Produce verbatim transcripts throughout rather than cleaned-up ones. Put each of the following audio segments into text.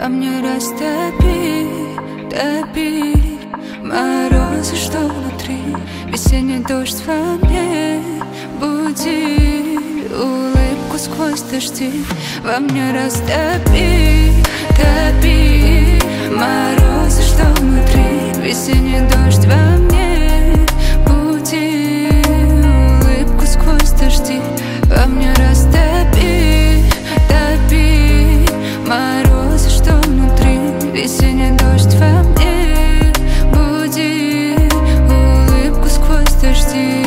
мне растопи, топи морозы, что внутри. Весенний дождь во мне, буди улыбку сквозь дожди. Во мне растопи, топи морозы, что внутри. Весенний дождь во мне, буди улыбку сквозь дожди. Во мне растопи, топи морозы, что внутри. Весенний дождь во мне, буди улыбку сквозь дожди.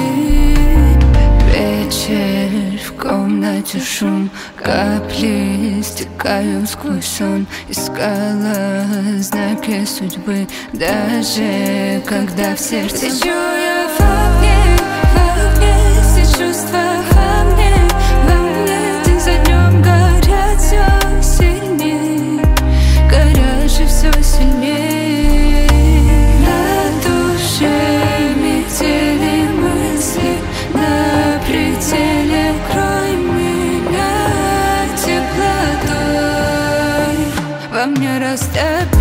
Вечер, в комнате шум, капли стекают сквозь сон. Искала знаки судьбы, даже когда в сердце сижу я в огне, в огне, все чувства во мне, во мне. День за днем горят все сильнее, горят же все сильнее. На душе метели мысли, на пределе крой меня теплотой. Во мне растопи,